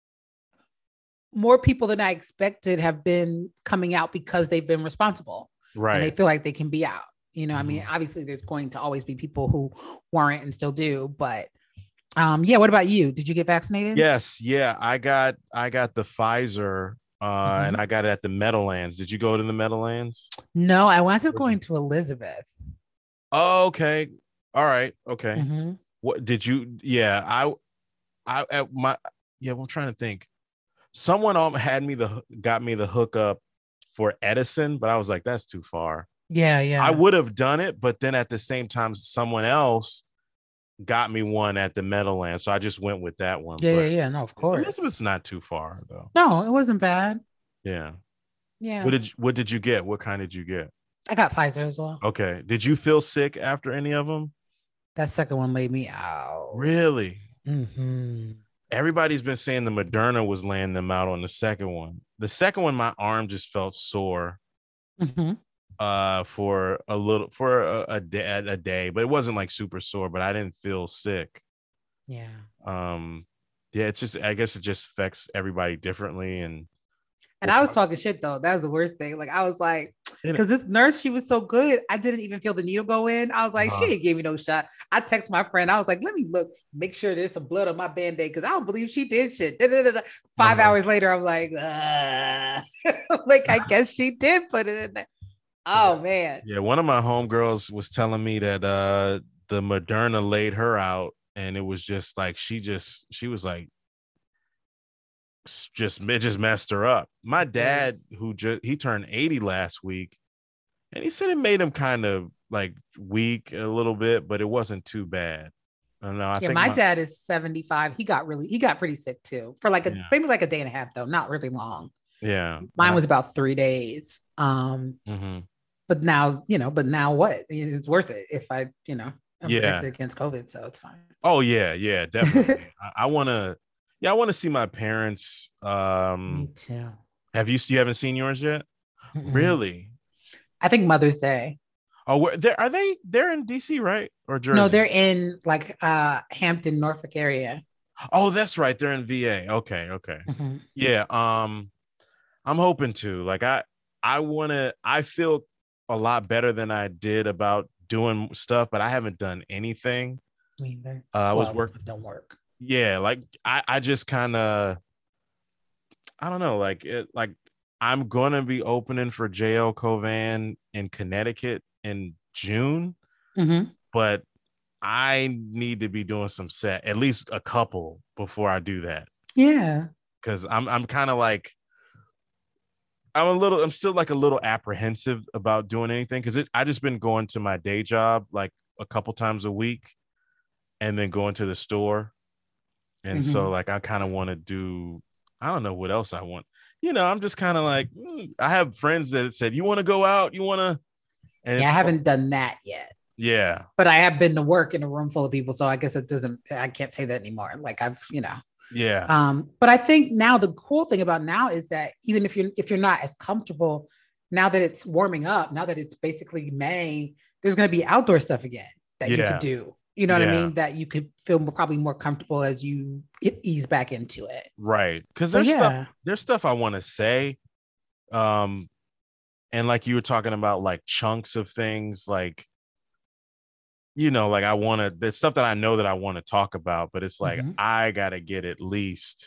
B: more people than I expected have been coming out because they've been responsible,
A: right?
B: And they feel like they can be out. You know, mm-hmm. I mean, obviously, there's going to always be people who weren't and still do, but um, yeah. What about you? Did you get vaccinated?
A: Yes, yeah, I got I got the Pfizer, uh, mm-hmm. and I got it at the Meadowlands. Did you go to the Meadowlands?
B: No, I wound up going to Elizabeth.
A: Oh, okay, all right, okay.
B: Mm-hmm.
A: What did you? Yeah, I, I at my yeah. I'm trying to think. Someone um had me the got me the hookup for Edison, but I was like, that's too far.
B: Yeah, yeah.
A: I would have done it, but then at the same time, someone else got me one at the Meadowlands, so I just went with that one.
B: Yeah,
A: but
B: yeah, yeah. No, of course.
A: Elizabeth's not too far though.
B: No, it wasn't bad.
A: Yeah.
B: Yeah.
A: What did you, What did you get? What kind did you get?
B: I got Pfizer as well.
A: Okay. Did you feel sick after any of them?
B: That second one laid me out.
A: Really?
B: Mm-hmm.
A: Everybody's been saying the Moderna was laying them out on the second one. The second one, my arm just felt sore
B: mm-hmm.
A: uh, for a little, for a, a, day, a day, but it wasn't like super sore, but I didn't feel sick.
B: Yeah.
A: Um, Yeah, it's just I guess it just affects everybody differently, and
B: And
A: we'll
B: I was
A: probably,
B: talking shit though. That was the worst thing. Like I was like, because this nurse, she was so good. I didn't even feel the needle go in. I was like, she
A: uh-huh.
B: ain't gave me no shot. I text my friend. I was like, let me look, make sure there's some blood on my band-aid because I don't believe she did shit. Da-da-da-da. Five
A: Uh-huh.
B: hours later, I'm like, like I guess she did put it in there.
A: Yeah.
B: Oh man.
A: Yeah, one of my homegirls was telling me that uh the Moderna laid her out, and it was just like she just she was like just it just messed her up. My dad, who just he turned eighty last week, and he said it made him kind of like weak a little bit, but it wasn't too bad. I don't know. I
B: Yeah,
A: think
B: my
A: my
B: dad is seventy-five. He got really, he got pretty sick too for like a
A: yeah
B: maybe like a day and a half though, not really long.
A: yeah and
B: Mine
A: I
B: was about three days. Um,
A: mm-hmm.
B: but now, you know, but now what? It's worth it if I, you know, I'm
A: Yeah.
B: protected against COVID, so it's fine.
A: Oh yeah, yeah, definitely. I, I want to. Yeah, I want to see my parents.
B: Me
A: Um,
B: too.
A: have you? You haven't seen yours yet?
B: Mm-mm.
A: Really?
B: I think Mother's Day.
A: Oh, where, there are they? They're in D C, right, or
B: No, they're
A: Jersey?
B: in like uh Hampton, Norfolk area.
A: Oh, that's right. They're in V A. Okay, okay.
B: Mm-hmm.
A: Yeah. Um, I'm hoping to. Like, I, I want to. I feel a lot better than I did about doing stuff, but I haven't done anything.
B: Me either.
A: Uh, I was
B: Well,
A: working.
B: don't work.
A: Yeah, like I, I just kind of. I don't know. Like it. Like I'm gonna be opening for J L Covan in Connecticut in June,
B: Mm-hmm.
A: but I need to be doing some set, at least a couple before I do that.
B: Yeah.
A: Cause I'm I'm kind of like I'm a little I'm still like a little apprehensive about doing anything because I just been going to my day job like a couple times a week and then going to the store. And so
B: Mm-hmm.
A: like I kind of want to do I don't know what else I want. You know, I'm just kind of like mm, I have friends that said, you want to go out, you want to and
B: Yeah, I
A: it's
B: haven't done that yet.
A: yeah.
B: But I have been to work in a room full of people, so I guess it doesn't. I can't say that anymore. Like I've, you know,
A: Yeah.
B: um, but I think now the cool thing about now is that even if you're if you're not as comfortable now that it's warming up, now that it's basically May, there's going to be outdoor stuff again that you could
A: Yeah.
B: do. You know what I
A: Yeah.
B: mean? That you could feel more, probably more comfortable as you ease back into it.
A: Right. Cuz
B: So
A: there's stuff
B: yeah.
A: there's stuff I want to say um and like you were talking about like chunks of things like you know like I want to there's stuff that I know that I want to talk about but it's like
B: Mm-hmm.
A: I got to get at least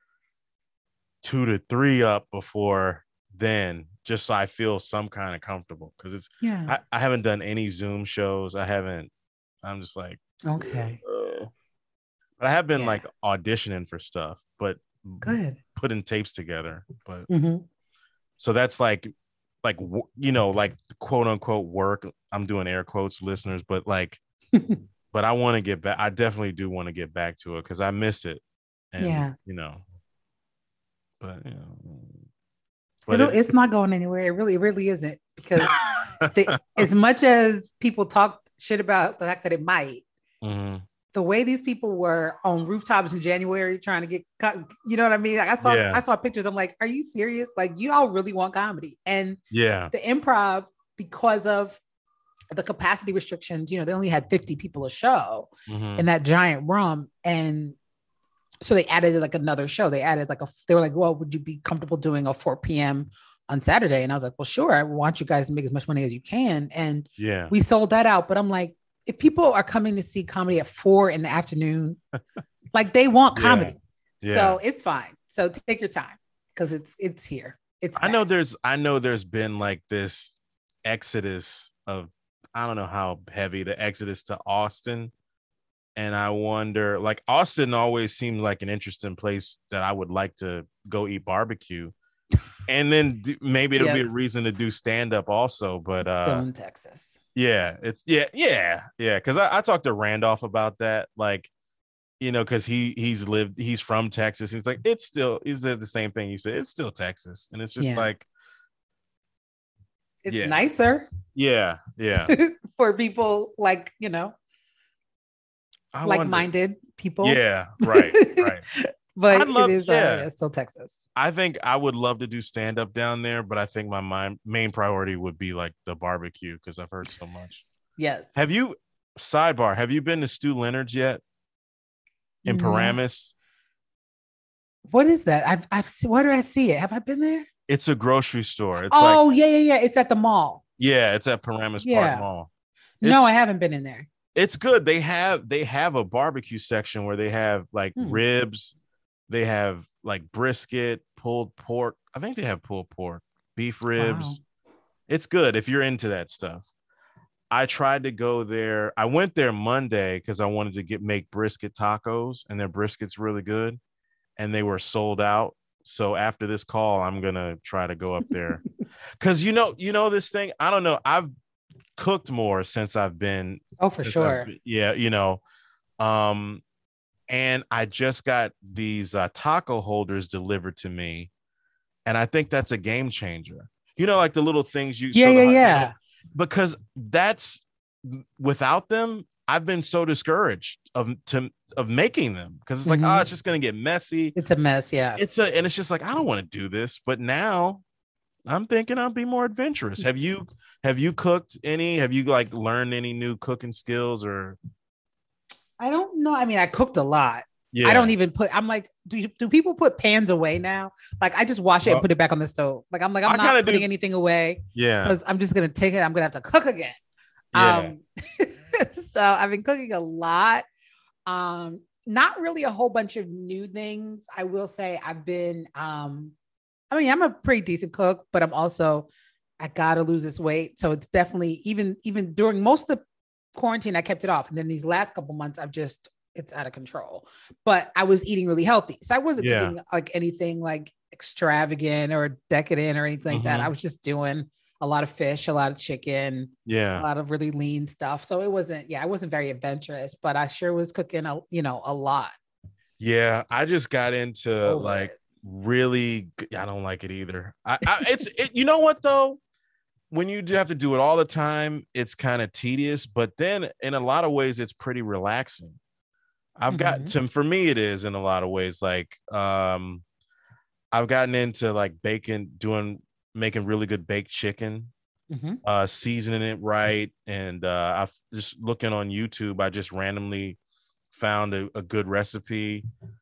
A: two to three up before then just so I feel some kind of comfortable because it's
B: Yeah.
A: I, I haven't done any Zoom shows. I haven't I'm just like
B: Okay.
A: uh, but I have been
B: Yeah.
A: like auditioning for stuff but
B: Good.
A: putting tapes together but
B: Mm-hmm.
A: so that's like like you know like quote unquote work I'm doing air quotes listeners but like but I want to get back I definitely do want to get back to it because I miss it and
B: Yeah.
A: you know but you know but
B: It'll,
A: it
B: it's not going anywhere. It really, it really isn't because the, as much as people talk shit about the fact that it might,
A: mm-hmm.
B: the way these people were on rooftops in January trying to get, you know what I mean? Like I saw,
A: Yeah.
B: I saw pictures. I'm like, are you serious? Like you all really want comedy? And
A: Yeah.
B: the Improv, because of the capacity restrictions, you know, they only had fifty people a show
A: mm-hmm.
B: in that giant room, and so they added like another show. They added like a, they were like, well, would you be comfortable doing a four p.m. on Saturday? And I was like, well, sure. I want you guys to make as much money as you can. And
A: yeah,
B: we sold that out. But I'm like, if people are coming to see comedy at four in the afternoon, like they want comedy.
A: Yeah.
B: So
A: yeah.
B: it's fine. So take your time because it's, it's here. It's
A: I
B: back.
A: know there's, I know there's been like this exodus of, I don't know how heavy the exodus to Austin. And I wonder, like Austin always seemed like an interesting place that I would like to go eat barbecue. And then do, maybe it'll yes. be a reason to do stand up also. But uh,
B: still in Texas.
A: Yeah, it's yeah, yeah, yeah. Because I, I talked to Randolph about that, like, you know, because he he's lived, he's from Texas. He's like, it's still, he said the same thing you said. It's still Texas, and it's just yeah. like,
B: it's
A: yeah.
B: nicer.
A: Yeah, yeah.
B: For people like you know. I like-minded wonder. People.
A: Yeah, right, right.
B: But love, it is yeah. uh, yeah, still Texas.
A: I think I would love to do stand-up down there, but I think my mind, main priority would be like the barbecue because I've heard so much.
B: Yes.
A: Have you, sidebar, have you been to Stu Leonard's yet? In
B: no.
A: Paramus?
B: What is that? I've I've seen, where do I see it? Have I been there?
A: It's a grocery store. It's like,
B: Oh yeah, yeah, yeah. It's at the mall.
A: yeah, it's at Paramus Park
B: Yeah.
A: Mall.
B: No,
A: It's
B: I haven't been in there.
A: it's good. They have they have a barbecue section where they have like
B: Hmm.
A: ribs, they have like brisket, pulled pork. I think they have pulled pork, beef
B: Wow.
A: ribs. It's good if you're into that stuff. I tried to go there. I went there Monday because I wanted to get make brisket tacos, and their brisket's really good, and they were sold out. So after this call, I'm gonna try to go up there because you know, you know this thing. I don't know. I've cooked more since I've been.
B: Oh, for
A: Since I've,
B: sure.
A: yeah, you know. Um, and I just got these uh, taco holders delivered to me, and I think that's a game changer. You know, like the little things you
B: Yeah,
A: so
B: yeah,
A: the you know
B: yeah.
A: because that's without them, I've been so discouraged of to of making them because it's like, oh,
B: Mhm.
A: it's just gonna get messy.
B: It's a mess. Yeah.
A: It's a and it's just like I don't want to do this, but now I'm thinking I'll be more adventurous. Have you have you cooked any? Have you like learned any new cooking skills or?
B: I don't know. I mean, I cooked a lot. I don't
A: Yeah,
B: even put. I'm like, do you, do people put pans away now? Like, I just wash it and
A: well,
B: put it back on the stove. Like, I'm like, I'm
A: I kind
B: not
A: of
B: putting
A: do.
B: anything away
A: Yeah,
B: because I'm just gonna take it. I'm gonna have to cook again.
A: yeah.
B: Um, so I've been cooking a lot. Um, not really a whole bunch of new things. I will say I've been. Um, I mean, I'm a pretty decent cook, but I'm also I gotta lose this weight. So it's definitely even even during most of the quarantine, I kept it off, and then these last couple months, I've just it's out of control. But I was eating really healthy, so I wasn't
A: Yeah.
B: cooking like anything like extravagant or decadent or anything like that. I
A: Mhm.
B: was just doing a lot of fish, a lot of chicken, a
A: Yeah.
B: lot of really lean stuff. So it wasn't, yeah, I wasn't very adventurous, but I sure was cooking a, you know, a lot.
A: Yeah. I just got into
B: Over
A: like
B: it.
A: really, g- I don't like it either. I, I it's, it, you know what though? When you do have to do it all the time, it's kind of tedious, but then in a lot of ways, it's pretty relaxing. I've got
B: Mhm.
A: to, for me, it is in a lot of ways. Like, um, I've gotten into like baking, doing, making really good baked chicken,
B: Mhm.
A: uh, seasoning it right. And uh, I've just looking on YouTube, I just randomly found a, a good recipe.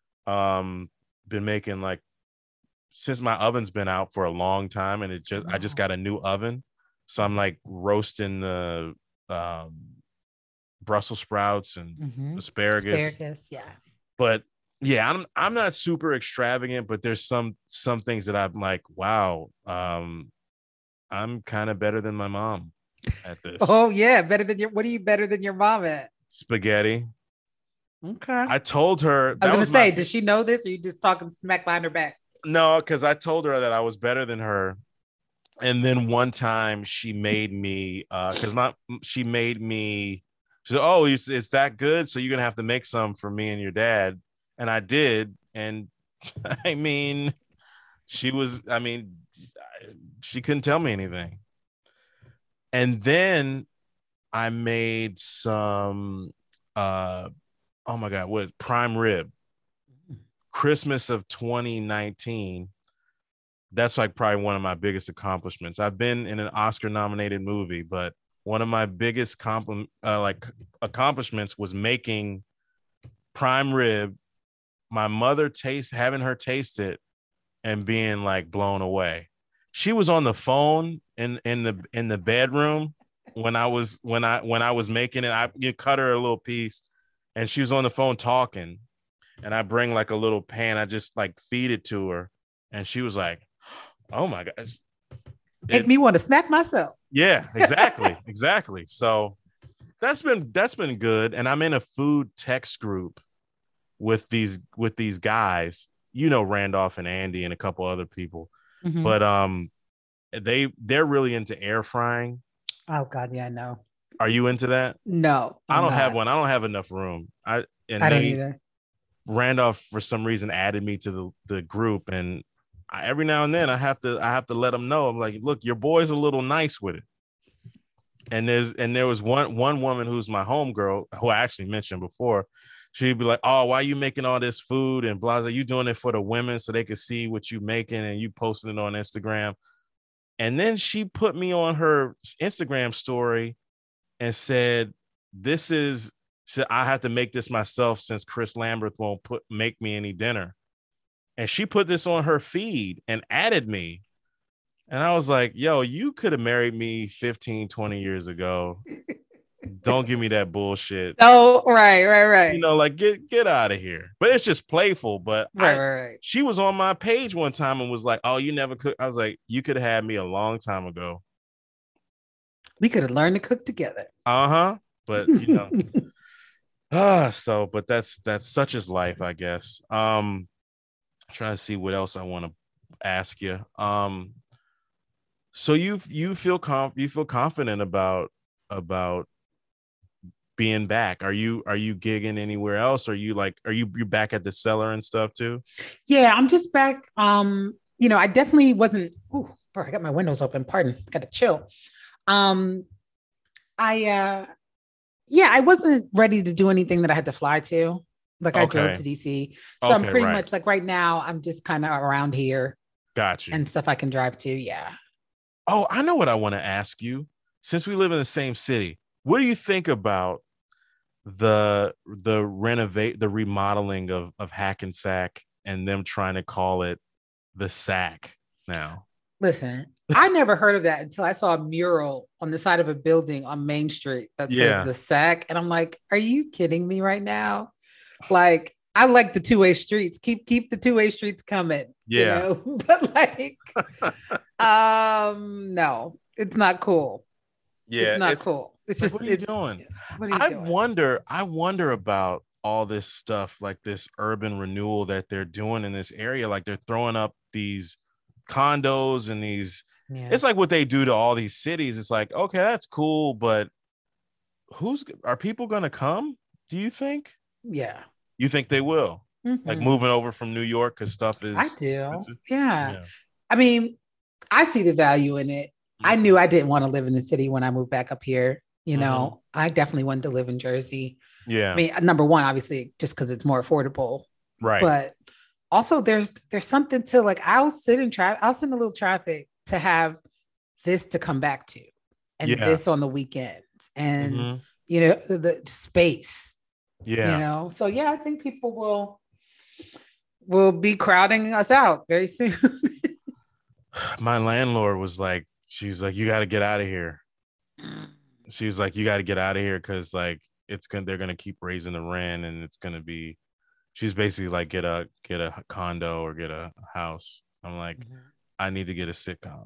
A: Um, been making like since my oven's been out for a long time, and it just I just
B: Wow.
A: got a new oven, so I'm like roasting the um, Brussels sprouts and
B: Mhm.
A: asparagus.
B: Asparagus, yeah.
A: But yeah, I'm I'm not super extravagant, but there's some some things that I'm like, wow, um, I'm kind of better than my mom at this.
B: Oh yeah, better than your. What are you better than your mom at?
A: Spaghetti.
B: Okay.
A: I told her
B: I was
A: that
B: gonna
A: was my
B: say, does she know this, or you just talking smack behind her back?
A: no, because I told her that I was better than her. And then one time she made me uh because my she made me she said, oh, it's, it's that good, so you're gonna have to make some for me and your dad. And I did. And I mean, she was, I mean, she couldn't tell me anything. And then I made some uh oh my god, what prime rib, Christmas of twenty nineteen. That's like probably one of my biggest accomplishments. I've been in an Oscar nominated movie, but one of my biggest compliment uh, like accomplishments was making prime rib. My mother taste having her taste it and being like blown away. She was on the phone in in the in the bedroom when I was when I when I was making it. I you cut her a little piece, and she was on the phone talking, and I bring like a little pan. I just like feed it to her, and she was like, "Oh my gosh."
B: Make
A: It
B: me want to smack myself.
A: Yeah, exactly, exactly. So that's been that's been good, and I'm in a food text group with these with these guys. You know, Randolph and Andy and a couple other people,
B: Mhm.
A: but um, they they're really into air frying.
B: Oh God, yeah, I know.
A: Are you into that?
B: No,
A: I
B: I'm
A: don't have
B: not.
A: one. I don't have enough room. I and
B: I don't
A: they
B: either.
A: Randolph for some reason added me to the the group, and I, every now and then I have to I have to let them know. I'm like, look, your boy's a little nice with it. And there's and there was one one woman who's my homegirl who I actually mentioned before. She'd be like, "Oh, why are you making all this food and blah blah? You doing it for the women so they could see what you making and you posting it on Instagram." And then she put me on her Instagram story and said, "This is I have to make this myself since Chris Lambert won't put make me any dinner." and she put this on her feed and added me. And I was like, yo, you could have married me fifteen, twenty years ago. Don't give me that bullshit.
B: Oh, right, right, right.
A: You know, like get get out of here. But it's just playful. But
B: right,
A: I,
B: right, right.
A: she was on my page one time and was like, oh, you never cook. I was like, you could have had me a long time ago.
B: We could have learned to cook together.
A: Uh-huh. But you know. ah, so but that's that's such is life, I guess. Um trying to see what else I want to ask you. Um so you you feel comp you feel confident about about being back. Are you are you gigging anywhere else? Are you like are you you back at the cellar and stuff too?
B: Yeah, I'm just back. Um, you know, I definitely wasn't. Ooh, bro, I got my windows open. Pardon, got to chill. Um, I uh, yeah, I wasn't ready to do anything that I had to fly to. Like I
A: Okay.
B: drove to D C, so I'm
A: Okay,
B: pretty
A: right.
B: much like right now. I'm just kind of around here
A: Got you.
B: and stuff I can drive to. Yeah.
A: Oh, I know what I want to ask you. Since we live in the same city, what do you think about the the renovate the remodeling of of Hackensack and them trying to call it the Sack now?
B: Listen, I never heard of that until I saw a mural on the side of a building on Main Street that
A: Yeah.
B: says the Sack, and I'm like, are you kidding me right now? Like, I like the two-way streets. Keep keep the two-way streets coming.
A: Yeah.
B: You know? But like, um, no, it's not cool.
A: Yeah,
B: it's not
A: it's,
B: cool. It's
A: like,
B: just
A: what are you
B: it's,
A: doing?
B: What are you
A: I
B: doing?
A: wonder, I wonder about all this stuff, like this urban renewal that they're doing in this area. Like they're throwing up these condos and these,
B: Yeah.
A: it's like what they do to all these cities. It's like, okay, that's cool, but who's are people gonna come? Do you think?
B: Yeah.
A: You think they will?
B: Mhm.
A: Like moving over from New York because stuff is.
B: I do.
A: expensive?
B: Yeah.
A: Yeah.
B: I mean, I see the value in it. I knew I didn't want to live in the city when I moved back up here. You know,
A: Mhm.
B: I definitely wanted to live in Jersey.
A: Yeah.
B: I mean, number one, obviously, just because it's more affordable.
A: Right.
B: But also, there's there's something to like. I'll sit in traffic. I'll sit in a little traffic to have this to come back to, and
A: Yeah.
B: this on the weekends, and
A: Mhm.
B: you know the, the space.
A: Yeah.
B: You know, so yeah, I think people will will be crowding us out very soon.
A: My landlord was like, she's like, you got to get out of here. She was like, you got to get out of here because like it's gonna they're gonna keep raising the rent and it's gonna be. She's basically like, get a get a condo or get a house. I'm like,
B: Mhm.
A: I need to get a sitcom.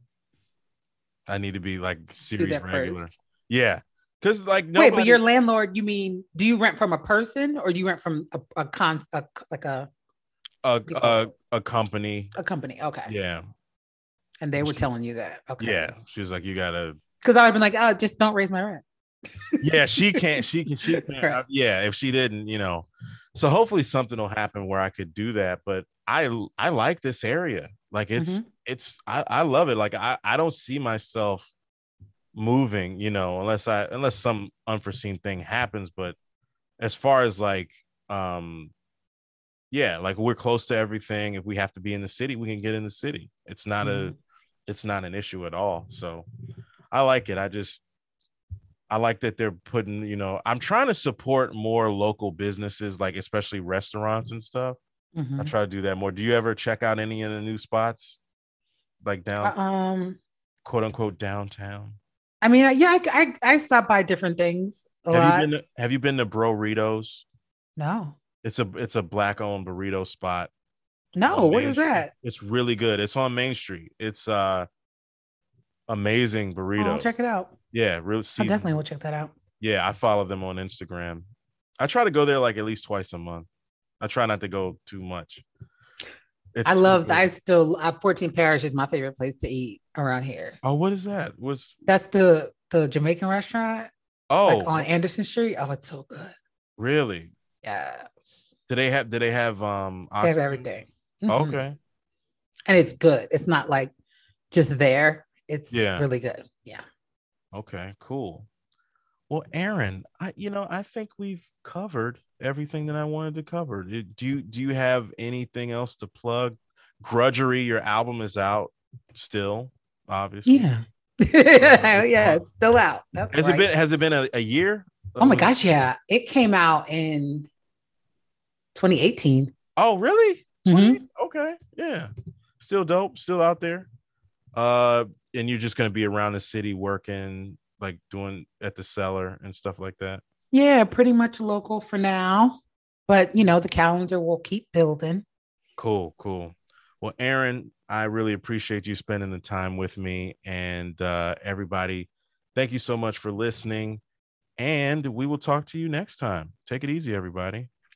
A: I need to be like
B: Do
A: series
B: that
A: regular.
B: first.
A: Yeah, because like nobody,
B: Wait, but your landlord, you mean, do you rent from a person or do you rent from a, a con, a, like a,
A: a
B: you call
A: a,
B: it?
A: a company.
B: a company? Okay.
A: Yeah,
B: And they were
A: She-
B: telling you that. Okay.
A: yeah. She was like, you gotta.
B: Because I would have been like, oh, just don't raise my rent.
A: Yeah, she can't. She can. She can't.
B: Right.
A: Yeah, if she didn't, you know. So hopefully something will happen where I could do that. But I I like this area. Like it's
B: Mhm.
A: it's I, I love it. Like I, I don't see myself moving, you know, unless I unless some unforeseen thing happens. But as far as like um yeah, like we're close to everything. If we have to be in the city, we can get in the city. It's not
B: Mhm.
A: a it's not an issue at all. So I like it. I just I like that they're putting, you know, I'm trying to support more local businesses, like especially restaurants and stuff.
B: Mhm.
A: I try to do that more. Do you ever check out any of the new spots like down,
B: Um,
A: quote unquote, downtown?
B: I mean, yeah, I, I, I stop by different things a
A: Have
B: lot.
A: you been to, have you been to Burritos?
B: No,
A: It's a it's a black owned burrito spot.
B: no,
A: on
B: what
A: Main
B: is
A: Street.
B: that?
A: It's really good. It's on Main Street. It's uh amazing
B: Oh,
A: burrito.
B: I'll check it out.
A: Yeah, real
B: I
A: seasoned.
B: definitely will check that out.
A: Yeah, I follow them on Instagram. I try to go there like at least twice a month. I try not to go too much. It's
B: I
A: so
B: love,
A: good.
B: I still, uh, fourteen Parish is my favorite place to eat around here.
A: Oh, what is that? Was
B: That's the the Jamaican restaurant,
A: oh
B: like on Anderson Street. Oh, it's so good.
A: really?
B: Yes.
A: Do they have? Do they have um?
B: They have
A: oxtail?
B: everything. Mhm.
A: Okay.
B: And it's good. It's not like just there. It's
A: Yeah.
B: really good. Yeah.
A: Okay. Cool. Well, Aaron, I you know I think we've covered everything that I wanted to cover. Do you do you have anything else to plug? Grudgery, your album is out still, obviously.
B: Yeah. Yeah, it's still out. That's
A: Has
B: right.
A: it been has it been a, a year?
B: Oh my gosh, yeah. It came out in twenty eighteen.
A: Oh, really?
B: Mm-hmm.
A: Okay. Yeah. Still dope. Still out there. Uh, and you're just gonna be around the city working, like doing at the cellar and stuff like that.
B: Yeah, pretty much local for now. But you know, the calendar will keep building.
A: Cool, cool. Well, Aaron, I really appreciate you spending the time with me. And uh, everybody, thank you so much for listening. And we will talk to you next time. Take it easy, everybody.